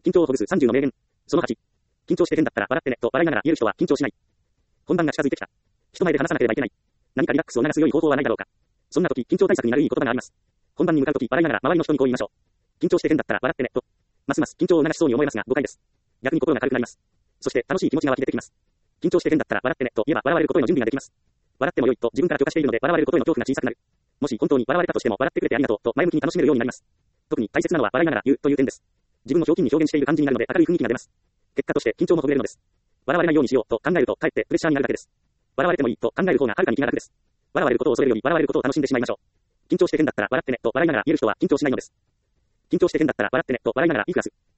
緊張をほぐす30の名言。その8。緊張して変だったら笑ってね、と笑いながら言える人は緊張しない。本番が近づいてきた。人前で話さなければいけない。何かリラックスを促す良い方法はないだろうか。そんな時、緊張対策になるいい言葉があります。本番に向かう時、笑いながら周りの人にこう言いましょう。緊張して変だったら笑ってね、と。ますます緊張を促しそうに思えますが、誤解です。逆に心が軽くなります。そして楽しい気持ちが湧き出てきます。緊張して変だったら笑ってね、と言えば笑われることへの準備ができます。笑っても良いと自分から許可しているので笑われることへの恐怖が小さくなる。もし本当に笑われたとしても笑ってくれてありがとうと前向きに楽しめるようになります。特に大切なのは笑いながら言うという点です。自分のひょうきんに表現している感じになるので明るい雰囲気が出ます。結果として緊張もほぐれるのです。笑われないようにしようと考えるとかえってプレッシャーになるだけです。笑われてもいいと考える方がはるかに気が楽です。笑われることを恐れるより笑われることを楽しんでしまいましょう。緊張して変だったら笑ってねと笑いながら言える人は緊張しないのです。緊張して変だったら笑ってねと笑いながら言いクラス。